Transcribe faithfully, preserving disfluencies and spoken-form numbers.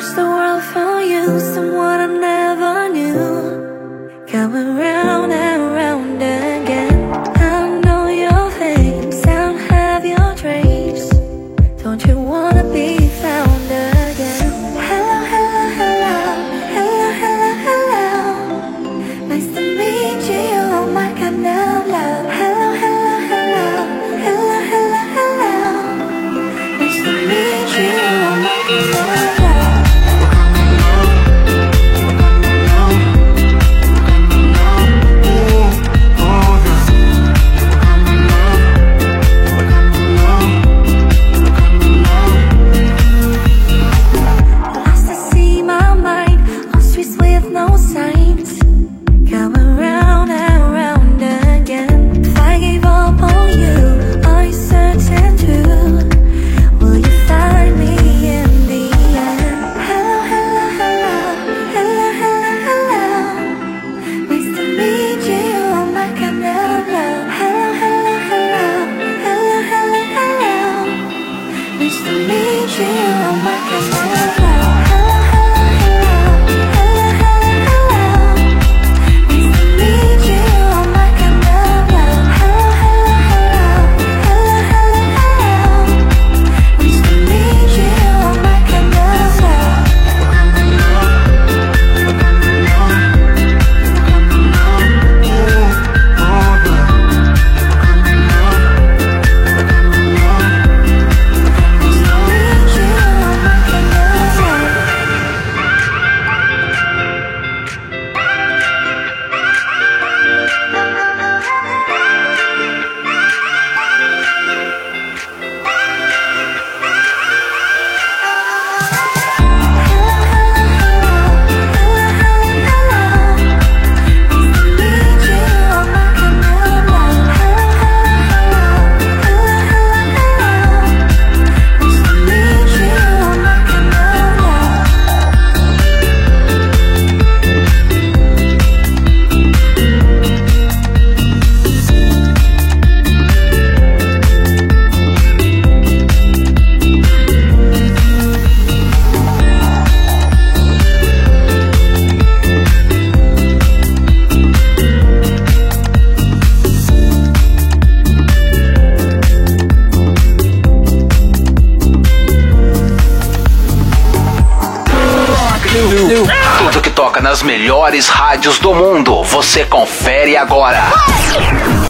searched the world for you, someone I never knew, coming round and round again. I know your face, I don't have your trace. Don't you wanna be found again? Hello, hello, hello, hello, hello, hello. Nice to meet you, you're my kind of love. Hello, hello, hello, hello, hello, hello. Nice to meet you, you're my kind of love. Tudo que toca nas melhores rádios do mundo, você confere agora.